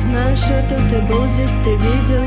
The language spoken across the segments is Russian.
знаешь это, ты был здесь, ты видел.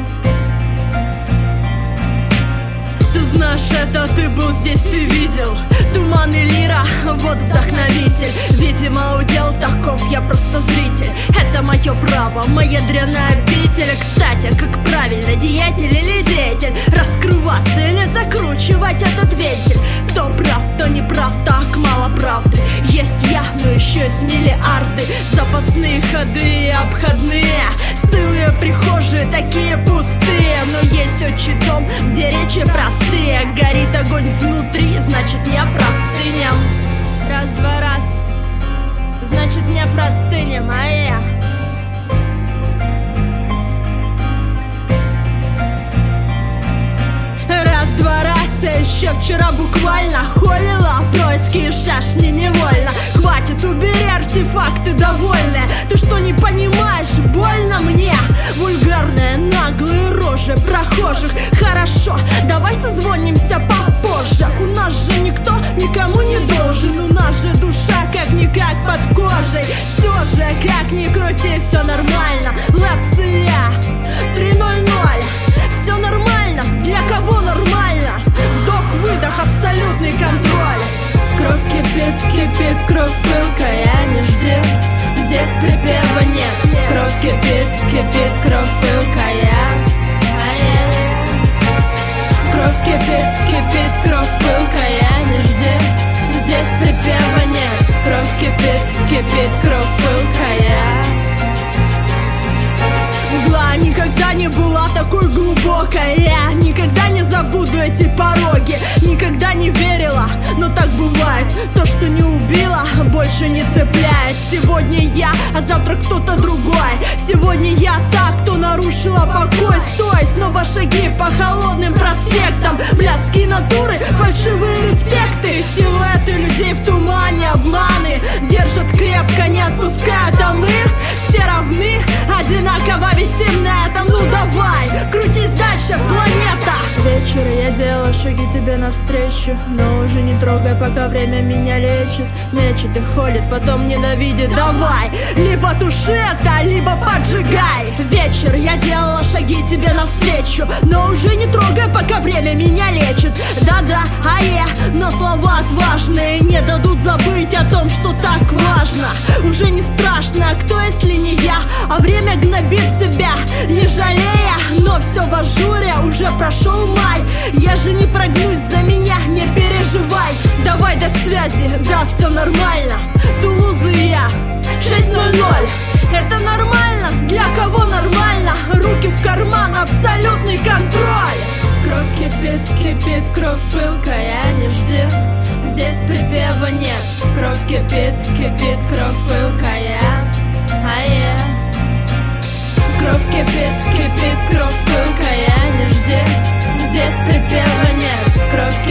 Ты знаешь это, ты был здесь, ты видел. Туман и лира, вот вдохновитель. Видимо, удел таков, я просто зритель. Это мое право, моя дрянная обитель. Кстати, как правильно, деятель или деятель? Раскрываться или закручивать этот вентиль? Кто прав, кто не прав, так мало правды. Есть я, но еще есть миллиарды. Запасные ходы и обходные, стылые прихожие, такие пустые. Но есть отчий дом, где речи простые. Горит огонь внутри, значит не простынем. Раз-два раз, значит не простынем, а я. Раз-два раз, я еще вчера буквально холила происки и шашни невольно. Хватит, убери артефакты довольные. Ты что не понимаешь, больно мне? Вульгарные наглые рожи прохожих. Хорошо, давай созвонимся попозже. У нас же никто никому не должен. У нас же душа как-никак под кожей. Все же, как ни крути, все нормально. Лэпс и я 3:00. Все нормально, для кого нормально? Вдох-выдох, абсолютный контроль. Кровь кипит, кипит, кровь пылкая, не жди, здесь припева нет. Кровь кипит, кипит, кровь пылкая. Кровь кипит, кипит, кровь пылкая, не жди, здесь припева нет. Кровь кипит, кипит, кровь пылкая. Мгла никогда не была такой глубокой. Я никогда не забуду эти пороги. Никогда не верила, но так бывает. То, что не убило, больше не цепляет. Сегодня я, а завтра кто-то другой. Сегодня я та, кто нарушила покой. Стой, снова шаги по холодным проспектам. Блядские натуры, фальшивые респекты. Силуэты людей в тумане, обманы держат крепко, не отпускают, а мы все равны, одинаково висим на этом. Ну давай, крутись дальше, планета. Вечер, я делала шаги тебе навстречу, но уже не трогай, пока время меня лечит. Мечет и холит, потом ненавидит. Давай, либо туши это, либо поджигай. Вечер, я делала шаги тебе навстречу, но уже не трогай, пока время меня лечит. Да-да, но слова отважные не дадут забыть о том, что так важно. Уже не страшно, кто если не я, а время гнобит себя, не жалея. Но все в ажуре, уже прошел май. Я же не прогнусь, за меня не переживай. Давай до связи, да, все нормально. Тулуза и я 6:00. Это нормально, для кого нормально? Руки в карман, абсолютный контроль. Кровь кипит, кипит, кровь пылкая, не жди, здесь припева нет. Кровь кипит, кипит, кровь пылкая. Кровь кипит, кипит, кровь пылкая, не жди, здесь припева нет. Кровь